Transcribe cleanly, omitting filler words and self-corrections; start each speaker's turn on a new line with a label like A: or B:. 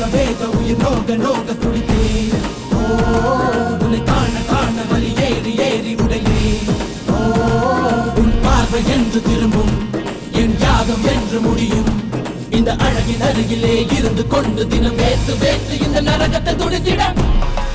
A: வேக உயிர் நோக நோக துடித்தேன். உன்னை காண காண வலி ஏறி ஏறி உடையேன். உன் பார்வை என்று திரும்பும் என் யாகம் என்று முடியும். இந்த அழகின் அருகிலே இருந்து கொண்டு தினம் வேத்து வேத்து இந்த நரகத்தை துடித்திட